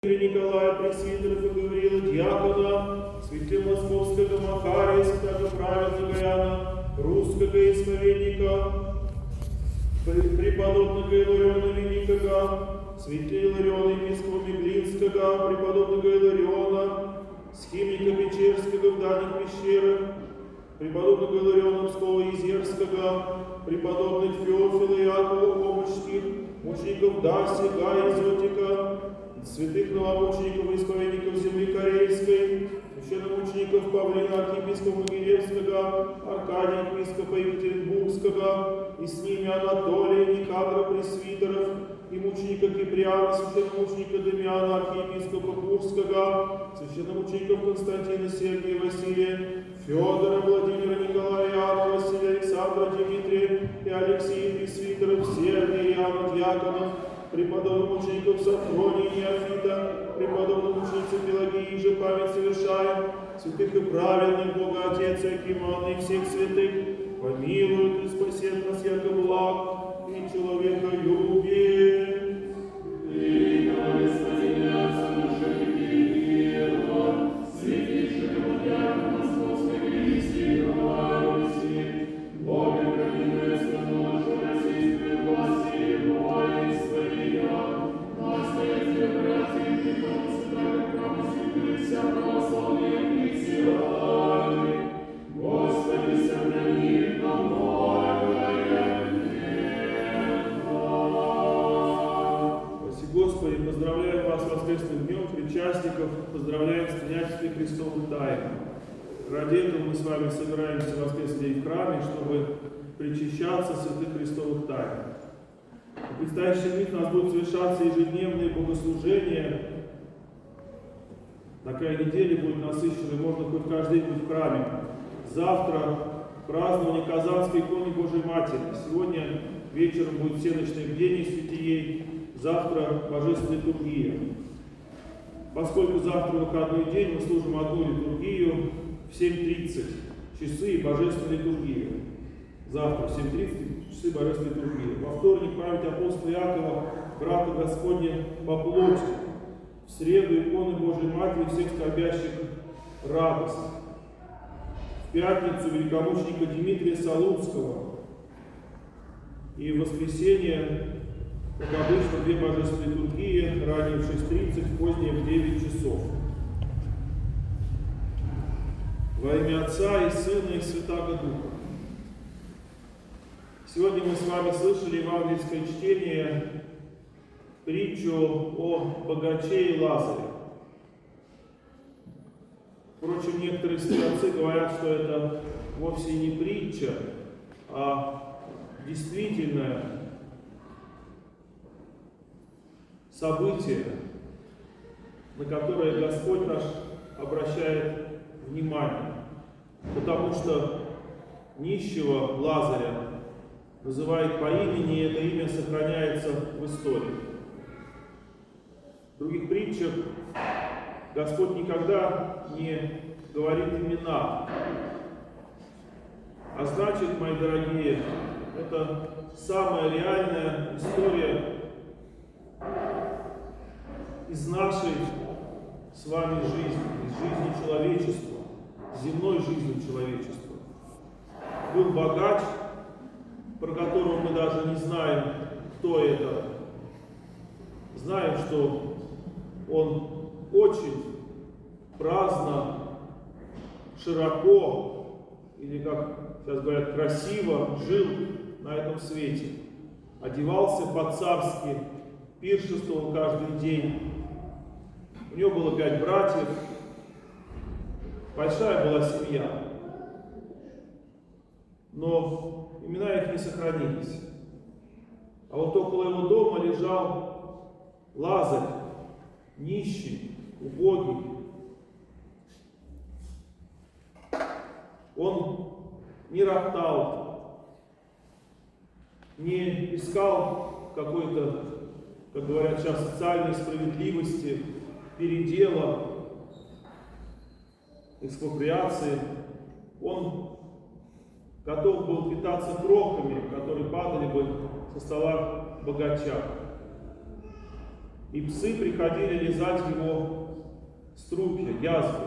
Николая Пресвитеров и Гавриила Дьякона, святым Московского Макария, святого праведного Иоанна, русского исповедника, преподобного Илариона Великого, святого Илариона епископа Меглинского, преподобного Илариона, схимника Печерского в дальних пещерах, преподобного Илариона Псково-Изерского, преподобных Феофила и Иакова Помощских, мучеников Даси, Гая Изотика, святых новомучеников и исповедников земли Карельской, священномучеников Павлина, архиепископа Могилевского, Аркадия, епископа Екатеринбургского, и с ними Анатолия, Никандра, пресвитеров, и мученика Киприана, священномученика Дамиана, архиепископа Курского, священномучеников Константина, Сергия, Василия, Федора, Владимира, Николая, Иоанна, Василия, Александра, Дмитрия и Алексея, пресвитеров, Сергия, Иоанна, Дьяконов, преподобных мучеников Сафронии и Неофита, преподобных мученицы Пелагии, же память совершаем, святых и праведных Бога Отец Якимана и всех святых, помилует и спасет нас, яко благ и человеколюбие. Поздравляем вас с воскресным днем, причастников, поздравляем с принятием Христовых тайн. Ради этого мы с вами собираемся в воскресный день в храме, чтобы причащаться святых Христовых тайн. В предстоящие дни у нас будут совершаться ежедневные богослужения. Такая неделя будет насыщенной, можно хоть каждый день быть в храме. Завтра празднование Казанской иконы Божией Матери. Сегодня вечером будет всеночное бдение святией. Завтра божественная литургия. Поскольку завтра выходной день, мы служим одну литургию в 7:30 часы и божественная литургия. Завтра в 7:30 часы божественная литургия. Во вторник память апостола Иакова, брата Господня по плоти. В среду иконы Божией Матери всех скорбящих радость. В пятницу великомученика Дмитрия Солунского. И в воскресенье, как обычно, две божественные литургии, ранее в 6:30, позднее в 9 часов. Во имя Отца и Сына и Святаго Духа. Сегодня мы с вами слышали евангельское чтение, притчу о богаче и Лазаре. Впрочем, некоторые святцы говорят, что это вовсе не притча, а действительное событие, на которое Господь наш обращает внимание. Потому что нищего Лазаря называет по имени, и это имя сохраняется в истории. В других притчах Господь никогда не говорит имена. А значит, мои дорогие, это самая реальная история из нашей с вами жизни, из жизни человечества, земной жизни человечества. Был богач, про которого мы даже не знаем, кто это. Знаем, что он очень праздно, широко, или, как сейчас говорят, красиво жил на этом свете. Одевался по-царски, пиршествовал каждый день. У него было 5 братьев, большая была семья, но имена их не сохранились. А вот около его дома лежал Лазарь, нищий, убогий. Он не роптал, не искал какой-то, как говорят сейчас, социальной справедливости, передела, экспроприации. Он готов был питаться крохами, которые падали бы со стола богача. и псы приходили лизать его струпья, язвы.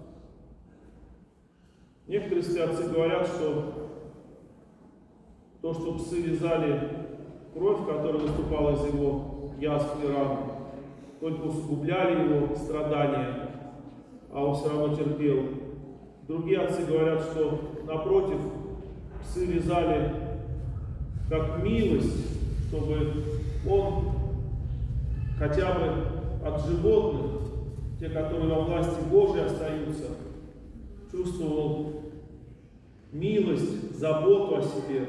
Некоторые святцы говорят, что то, что псы лизали кровь, которая выступала из его язв и ран, только усугубляли его страдания, а он все равно терпел. Другие отцы говорят, что напротив, псы лизали как милость, чтобы он хотя бы от животных, те, которые во власти Божьей остаются, чувствовал милость, заботу о себе.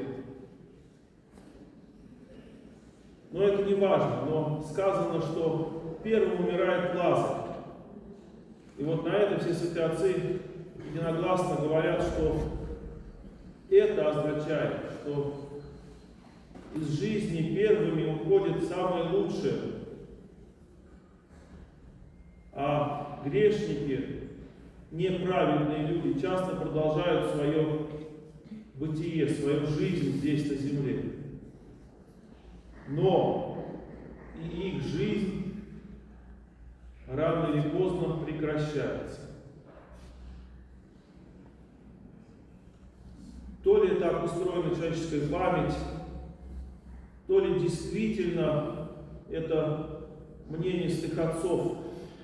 Но это не важно, но сказано, что первым умирает Лазарь. И вот на это все святые отцы единогласно говорят, что это означает, что из жизни первыми уходит самое лучшее, а грешники, неправедные люди часто продолжают свое бытие, свою жизнь здесь на земле. Но и их жизнь рано или поздно прекращается. То ли так устроена человеческая память, то ли действительно это мнение святых отцов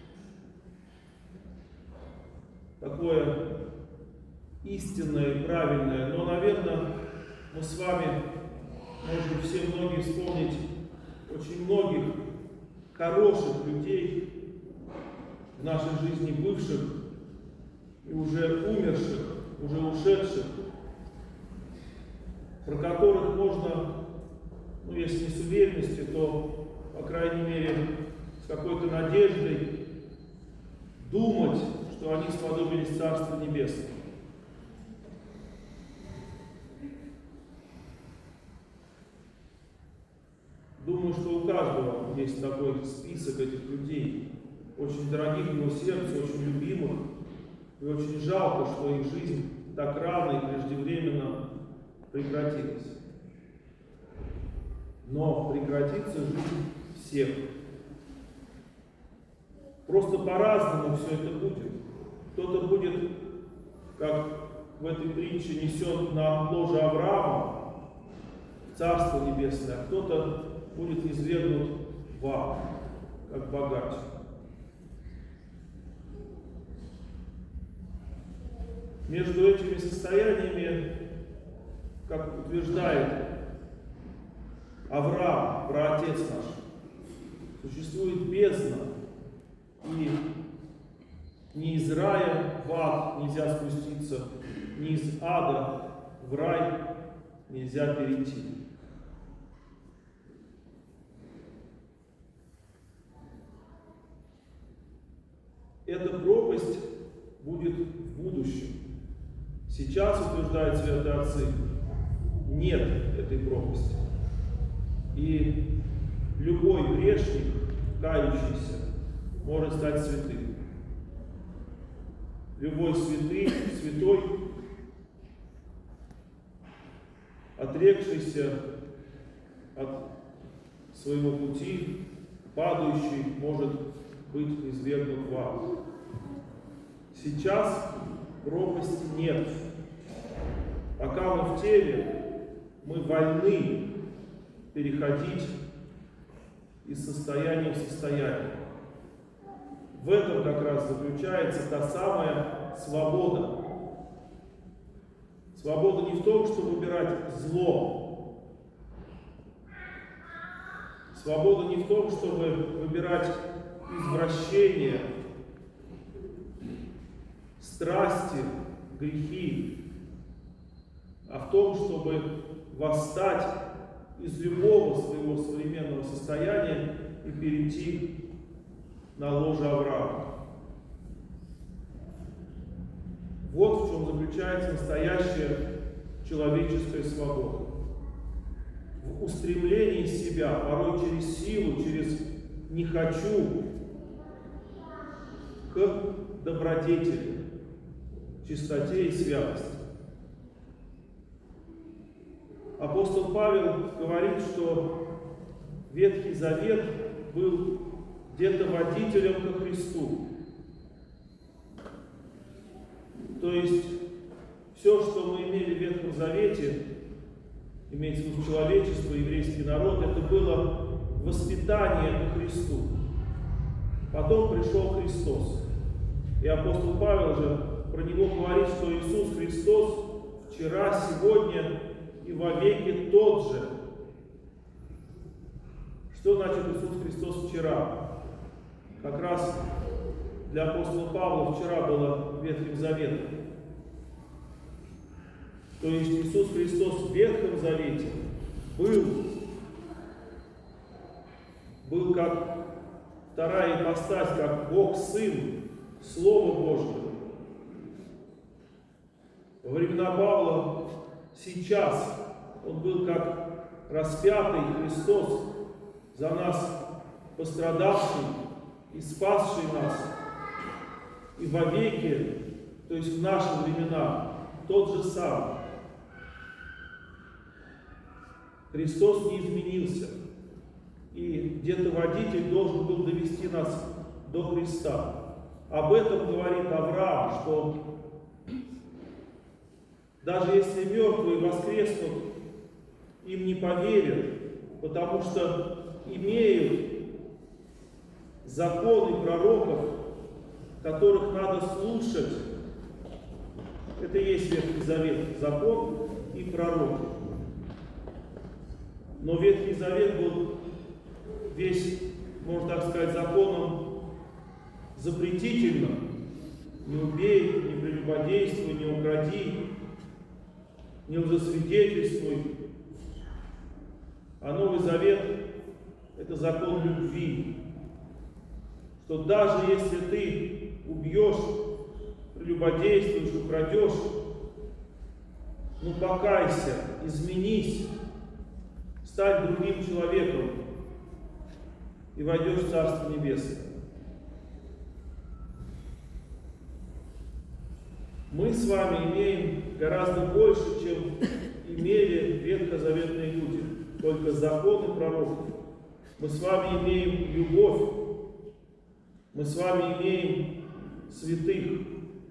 такое истинное и правильное. Но, наверное, мы с вами можем все многие вспомнить очень многих хороших людей в нашей жизни, бывших и уже умерших, уже ушедших, про которых можно, если не с уверенностью, то, по крайней мере, с какой-то надеждой думать, что они сподобились Царства Небесного. Думаю, что у каждого есть такой список этих людей, очень дорогих его сердцу, очень любимых, и очень жалко, что их жизнь так рано и преждевременно прекратилась. Но прекратится жизнь всех. Просто по-разному все это будет. Кто-то будет, как в этой притче, несен на ложе Авраама в Царство Небесное, а кто-то будет низвергнут в ад, как богач. Между этими состояниями, как утверждает Авраам, праотец наш, существует бездна, и ни из рая в ад нельзя спуститься, ни из ада в рай нельзя перейти. Эта пропасть будет в будущем. Сейчас, утверждают святые отцы, нет этой пропасти. И любой грешник, кающийся, может стать святым. Любой святой, отрекшийся от своего пути, падающий, может быть низвергнут в ад. Сейчас пропасти нет. Пока мы в теле, мы вольны переходить из состояния в состояние. В этом как раз заключается та самая свобода. Свобода не в том, чтобы выбирать зло. Свобода не в том, чтобы выбирать извращения, страсти, грехи, а в том, чтобы восстать из любого своего современного состояния и перейти на ложе Авраама. Вот в чем заключается настоящая человеческая свобода. В устремлении себя, порой через силу, через «не хочу», к добродетели, чистоте и святости. Апостол Павел говорит, что Ветхий Завет был где-то водителем ко Христу. То есть все, что мы имели в Ветхом Завете, имеется в виду человечество, еврейский народ, это было воспитание ко Христу. Потом пришел Христос. И апостол Павел же про него говорит, что Иисус Христос вчера, сегодня и вовеки тот же. Что значит Иисус Христос вчера? Как раз для апостола Павла вчера было Ветхим Заветом. То есть Иисус Христос в Ветхом Завете был как вторая ипостась, как Бог Сын, Слово Божье. Во времена Павла сейчас Он был как распятый Христос, за нас пострадавший и спасший нас. И вовеки, то есть в наши времена, тот же сам. Христос не изменился. И где-то водитель должен был довести нас до Христа. Об этом говорит Авраам, что даже если мертвые воскреснут, им не поверят, потому что имеют законы пророков, которых надо слушать. Это и есть Ветхий Завет, закон и пророки. Но Ветхий Завет был весь, можно так сказать, законом запретительным. Не убей, не прелюбодействуй, не укради, не лжесвидетельствуй. А Новый Завет – это закон любви. Что даже если ты убьешь, прелюбодействуешь, украдешь, ну покайся, изменись, стань другим человеком и войдешь в Царство Небесное. Мы с вами имеем гораздо больше, чем имели ветхозаветные люди, только законы пророков. Мы с вами имеем любовь, мы с вами имеем святых.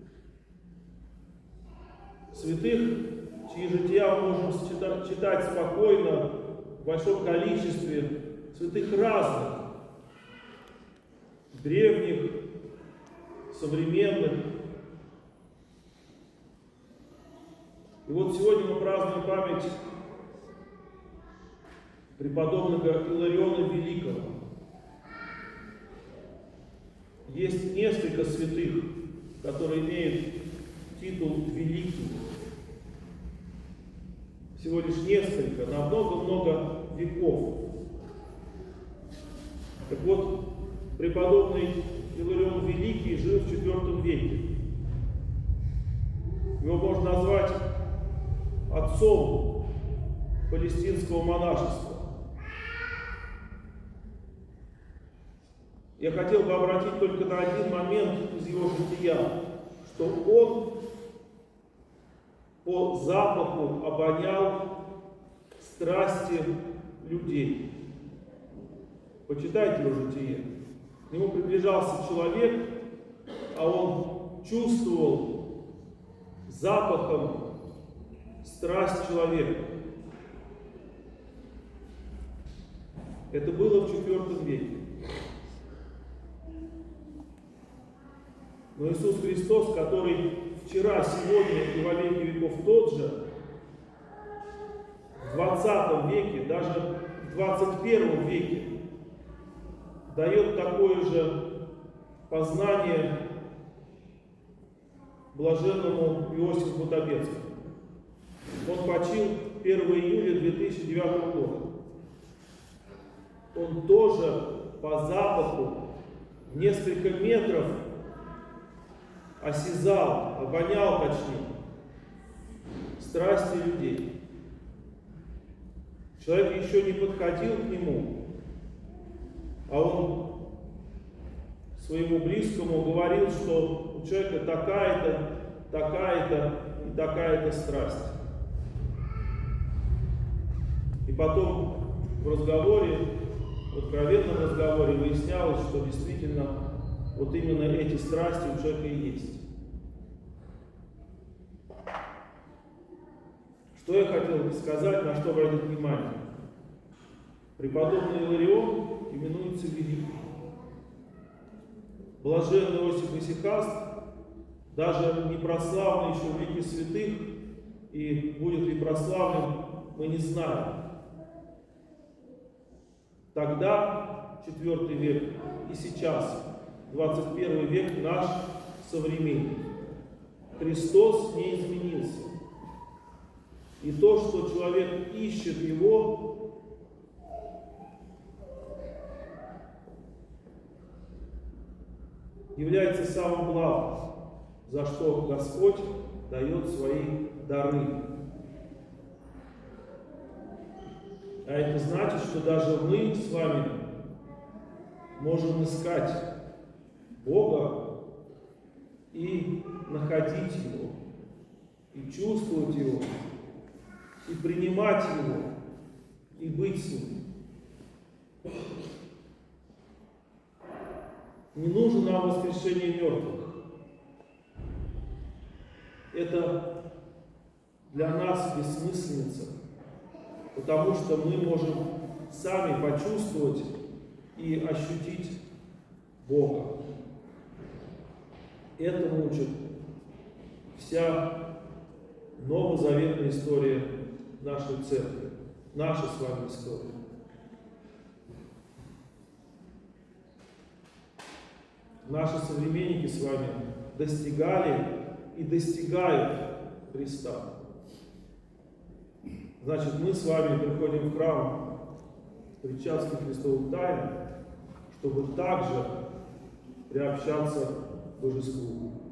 Святых, чьи жития мы можем читать спокойно, в большом количестве, святых разных, древних, современных. И вот сегодня мы празднуем память преподобного Илариона Великого. Есть несколько святых, которые имеют титул «Великий». Всего лишь несколько, на много-много веков. Так вот, преподобный Иларион Великий жил в IV веке. Его можно назвать отцом палестинского монашества. Я хотел бы обратить только на один момент из его жития, что он по запаху обонял страсти людей. Почитайте его житие. К нему приближался человек, а он чувствовал запахом страсть человека. Это было в IV веке. Но Иисус Христос, который вчера, сегодня и во веки веков тот же, в 20 веке, даже в 21 веке, дает такое же познание блаженному Иосифу Ботабецкому. Он почил 1 июля 2009 года. Он тоже по запаху в несколько метров осязал, обонял точнее, страсти людей. Человек еще не подходил к нему, а он своему близкому говорил, что у человека такая-то, такая-то и такая-то страсть. И потом в разговоре в откровенном разговоре выяснялось, что действительно вот именно эти страсти у человека и есть. Что я хотел сказать, на что обратить внимание? Преподобный Иларион именуется великим. Блаженный Иосиф Исихаст, даже не прославлен еще в лике святых, и будет ли прославлен, мы не знаем. Тогда, 4 век, и сейчас, 21 век, наш современник. Христос не изменился. И то, что человек ищет Его, является самым главным, за что Господь дает свои дары. А это значит, что даже мы с вами можем искать Бога и находить Его, и чувствовать Его, и принимать Его, и быть с Ним. Не нужно нам воскрешение мертвых. Это для нас бессмыслица, потому что мы можем сами почувствовать и ощутить Бога. Этому учит вся новозаветная история нашей церкви, наша с вами история. Наши современники с вами достигали и достигают Христа. Значит, мы с вами приходим в храм причастия к Христовым тайнам, чтобы также приобщаться к Божеству.